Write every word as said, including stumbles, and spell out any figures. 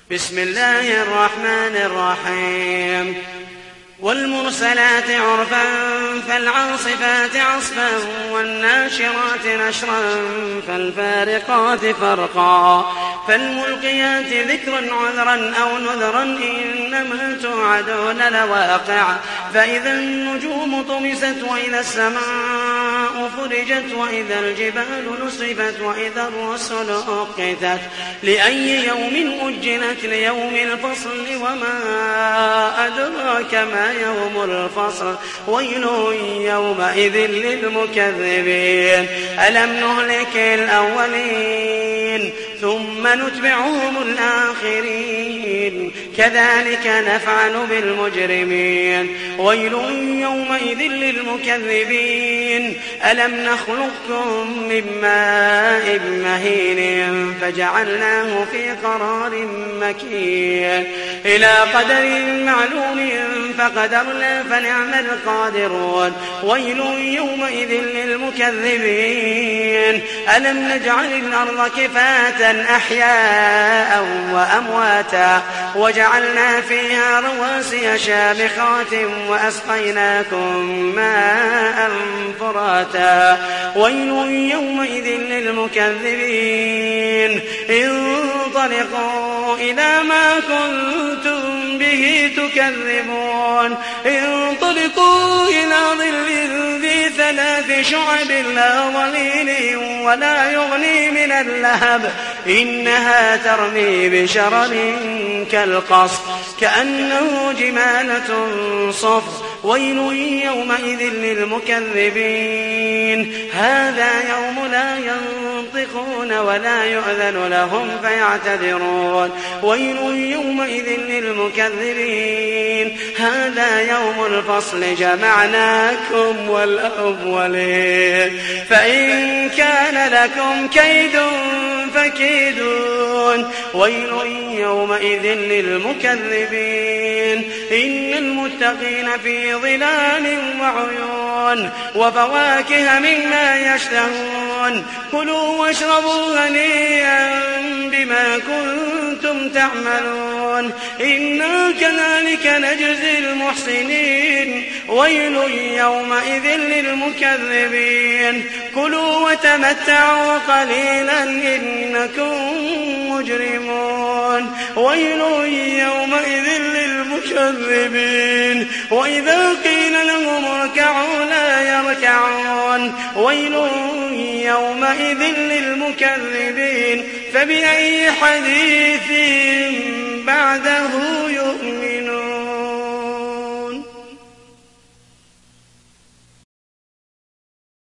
بسم الله الرحمن الرحيم والمرسلات عرفا فالعاصفات عصفا والناشرات نشرا فالفارقات فرقا فالملقيات ذكرا عذرا أو نذرا إنما توعدون لواقع فإذا النجوم طمست وإذا السماء فرجت وإذا الجبال نصفت وإذا الرسل أقتت لأي يوم أجلت ليوم الفصل وما أدراك ما يوم الفصل ويل يومئذ للمكذبين ألم نهلك الأولين ثم نتبعهم الآخرين كذلك نفعل بالمجرمين ويل يومئذ للمكذبين ألم نخلقكم من ماء مهين فجعلناه في قرار مكين إلى قدر معلوم فقدرنا فنعم القادرون ويل يومئذ للمكذبين ألم نجعل الأرض كفاة أحياء وأمواتا وجعلنا فيها رواسي شامخات وأسقيناكم ماء فراتا ويل يومئذ للمكذبين انطلقوا إلى ما كنتم به تكذبون انطلقوا إلى ظل ذي ثلاث شعب لا ظليل ولا يغني من اللهب إنها ترمي بشرر كالقصر كأنه جمالة صفر ويل يومئذ للمكذبين هذا يوم لا ينطقون ولا يؤذن لهم فيعتذرون ويل يومئذ للمكذبين هذا يوم الفصل جمعناكم والأولين فإن كان لكم كيد فكيدون ويل يومئذ للمكذبين إن المتقين في ظلال وعيون وفواكه مما يشتهون كلوا واشربوا هنيئا بما كنتم تعملون إنا كذلك نجزي المحسنين ويل يومئذ للمكذبين كلوا وتمتعوا قليلا إنكم مجرمون ويل يومئذ للمكذبين وإذا قيل لهم اركعوا لا يركعون ويل يومئذ للمكذبين فبأي حديث